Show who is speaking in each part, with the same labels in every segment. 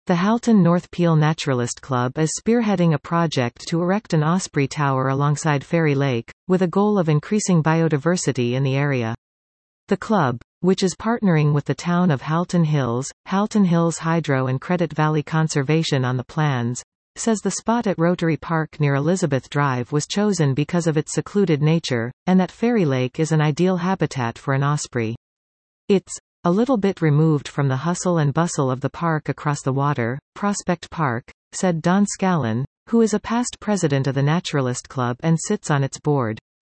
Speaker 1: The Halton North Peel Naturalist Club is spearheading a project to erect an osprey tower alongside Fairy Lake, with a goal of increasing biodiversity in the area. The club, which is partnering with the town of Halton Hills Hydro and Credit Valley Conservation on the plans, says the spot at Rotary Park near Elizabeth Drive was chosen because of its secluded nature, and that Fairy Lake is an ideal habitat for an osprey. It's a little bit removed from the hustle and bustle of the park across the water, Prospect Park, said Don Scallon, who is a past president of the Naturalist Club and sits on its board.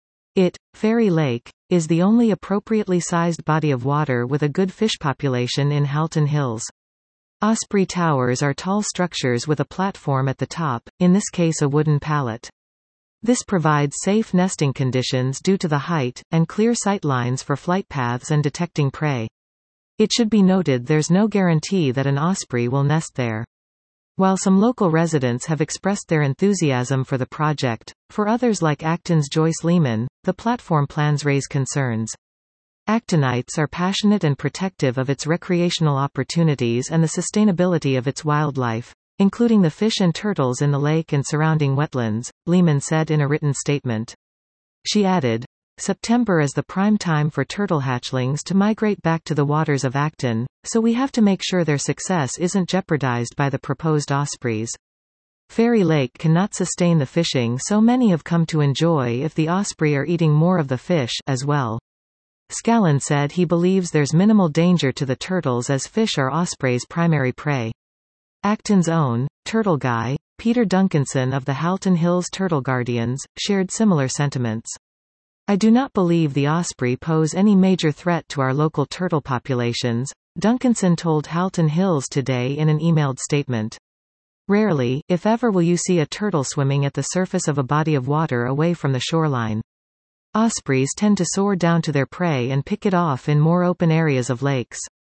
Speaker 1: Fairy Lake, is the only appropriately sized body of water with a good fish population in Halton Hills. Osprey towers are tall structures with a platform at the top, in this case a wooden pallet. This provides safe nesting conditions due to the height, and clear sight lines for flight paths and detecting prey. It should be noted there's no guarantee that an osprey will nest there. While some local residents have expressed their enthusiasm for the project, for others like Acton's Joyce Lehman, the platform plans raise concerns. Actonites are passionate and protective of its recreational opportunities and the sustainability of its wildlife, including the fish and turtles in the lake and surrounding wetlands, Lehman said in a written statement. She added, September is the prime time for turtle hatchlings to migrate back to the waters of Acton, so we have to make sure their success isn't jeopardized by the proposed ospreys. Fairy Lake cannot sustain the fishing so many have come to enjoy if the osprey are eating more of the fish as well. Scallon said he believes there's minimal danger to the turtles as fish are ospreys' primary prey. Acton's own turtle guy, Peter Duncanson of the Halton Hills Turtle Guardians, shared similar sentiments. I do not believe the osprey pose any major threat to our local turtle populations, Duncanson told Halton Hills Today in an emailed statement. Rarely, if ever, will you see a turtle swimming at the surface of a body of water away from the shoreline. Ospreys tend to soar down to their prey and pick it off in more open areas of lakes.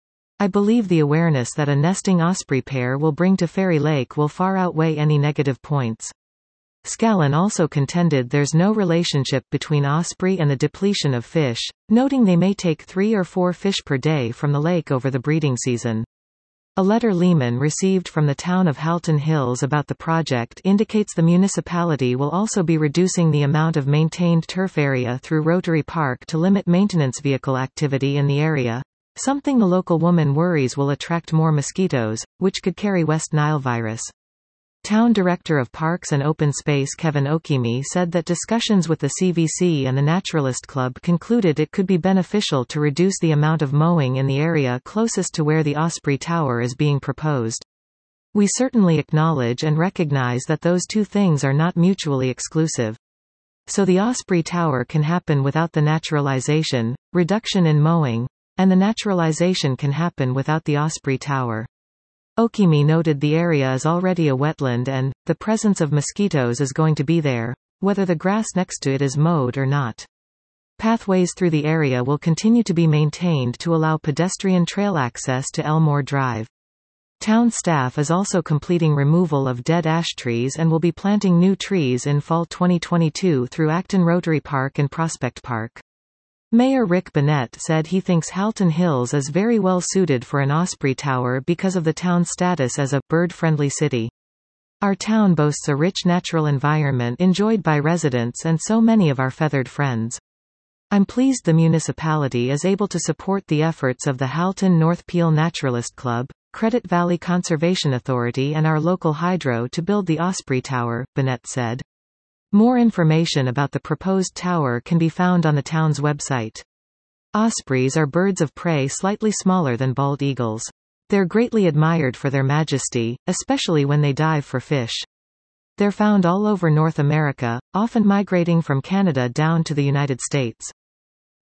Speaker 1: I believe the awareness that a nesting osprey pair will bring to Fairy Lake will far outweigh any negative points. Scallon also contended there's no relationship between osprey and the depletion of fish, noting they may take 3 or 4 fish per day from the lake over the breeding season. A letter Lehman received from the town of Halton Hills about the project indicates the municipality will also be reducing the amount of maintained turf area through Rotary Park to limit maintenance vehicle activity in the area, something the local woman worries will attract more mosquitoes, which could carry West Nile virus. Town Director of Parks and Open Space Kevin Okimi said that discussions with the CVC and the Naturalist Club concluded it could be beneficial to reduce the amount of mowing in the area closest to where the Osprey Tower is being proposed. We certainly acknowledge and recognize that those two things are not mutually exclusive. So the Osprey Tower can happen without the naturalization, reduction in mowing, and the naturalization can happen without the Osprey Tower. Okimi noted the area is already a wetland and, the presence of mosquitoes is going to be there, whether the grass next to it is mowed or not. Pathways through the area will continue to be maintained to allow pedestrian trail access to Elmore Drive. Town staff is also completing removal of dead ash trees and will be planting new trees in fall 2022 through Acton Rotary Park and Prospect Park. Mayor Rick Bennett said he thinks Halton Hills is very well suited for an Osprey Tower because of the town's status as a bird-friendly city. Our town boasts a rich natural environment enjoyed by residents and so many of our feathered friends. I'm pleased the municipality is able to support the efforts of the Halton North Peel Naturalist Club, Credit Valley Conservation Authority and our local hydro to build the Osprey Tower, Bennett said. More information about the proposed tower can be found on the town's website. Ospreys are birds of prey slightly smaller than bald eagles. They're greatly admired for their majesty, especially when they dive for fish. They're found all over North America, often migrating from Canada down to the United States.